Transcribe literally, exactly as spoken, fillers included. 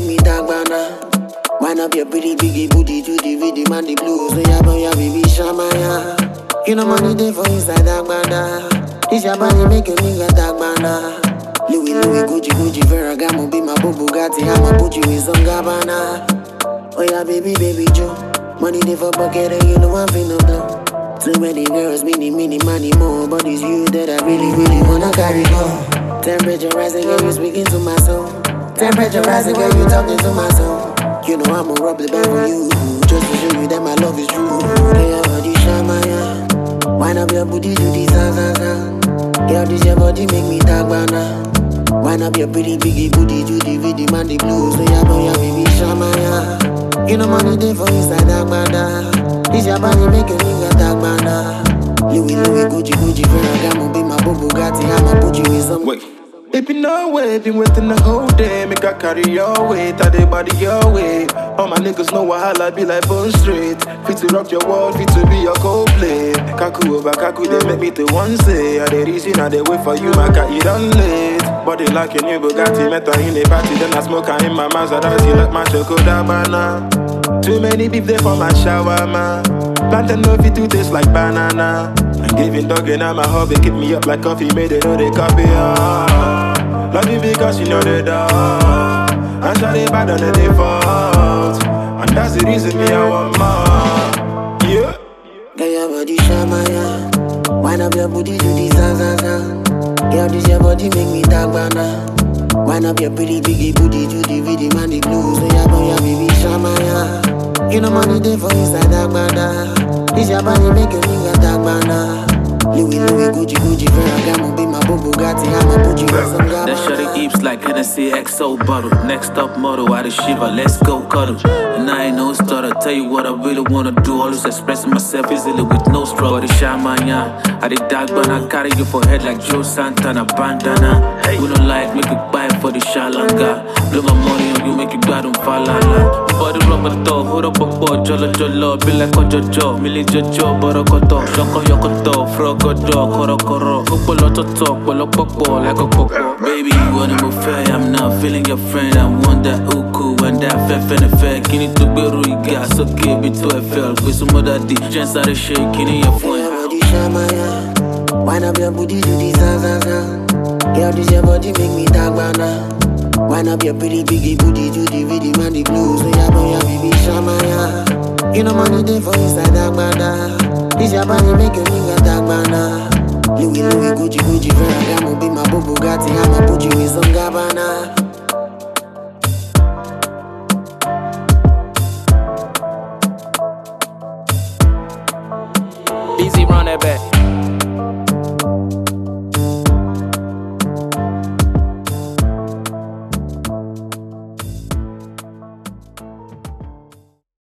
make me talk banana. Wind up your pretty biggie booty to the rhythm and the blues. So ya boy, ya baby shamaya. You know money day for inside that banana. This your body make a nigga talk banana. Louis, Louis, Gucci, Gucci, Ferragamo, be my boo Bugatti. I'ma put you in some Gabbana. Oh yeah, baby, baby Joe. Money day for bucket and you know I'm finna blow. Too many girls, many, many, money more. But it's you that I really, really wanna carry go. Temperature rising, girl, you speaking to my soul. Temperature rising, girl, you talking to my soul. You know I'ma rub the band for you, just to show you that my love is true. They have body shine my hand. Wind up your booty, do the sound, sound, sound. Girl, this your body make me talk banana. Wind up your pretty biggie booty, do the rhythm and the blues. So yeah, boy, yeah, baby, shine my hand. You know money day for inside that banana. This your body make a nigga talk banana. Louis, Louis, Gucci, Gucci, Ferragamo, be my boo Bugatti. I'ma put you in some. Wait. It be no way, been waiting the whole day. Make I carry your weight, I dey body your way. All my niggas know wahala be like bone straight. Fit to rock your world, fit to be your Coldplay. Kaku over Kaku, they make me to one say. I dey reason, I dey wait for you, my cat, you done late. Body like a new Bugatti, meta in the party. Then I smoke her in my Maserati like my Chokodabana. Too many beef there for my shawarma. Plantain no fit to taste like banana. And giving dog and I'm a hobby, keep me up like coffee, made it know they copy. Oh. Love you because you know the dog. And shot it bad on the default. And that's the reason me I want more. Yeah. Girl, your body shine my hand. Wind up your booty, do the sound, sound, sound. Girl, this your body make me talk banana. Wind up your pretty biggie booty, do the rhythm and the blues. So yeah, boy, yeah, baby, shine my hand. You know money day for inside that banana. This your body make a nigga talk banana. Louis, Louis, Gucci, Gucci, Ferragamo, be my boo Bugatti. I'ma put you in some Gabbana. That shorty eeps like Hennessy X O bottle. Next up model, out of Shiva, let's go cuddle. And I ain't no starter, tell you what I really wanna do. Always expressing myself easily with no struggle. Body shine my yarn, I did dark but I carry you for head like Joe Santana bandana. We don't like, make it buy for the shalanga. Blow my money on you, make you glad on falala. Body rubber dog, hold up a boy, jollo jollo. Be like a jojo, milli jojo, borokoto. Shoko yokoto, frogodo, koro koro. Kupolo toto, polo popo, like a popo. Baby, you wanna move fair, I'm not feeling your friend. I want that uku, and that fair, fair, fair. Kini to be ruiga, so keep it to a fair. With some other D, chance out of shaking in your phone. Wind up your booty, do the sound, sound, sound. Girl, this your body make me talk banana. Wind up your pretty biggie booty, do the rhythm and the blues. So yeah, boy, yeah, baby, shamaya. You know money day for inside that banana. This your body make a nigga talk banana. Louis, Louis, Gucci, Gucci, Ferragamo, be my boo Bugatti. I'ma put you in some Gabbana. Easy, run that back.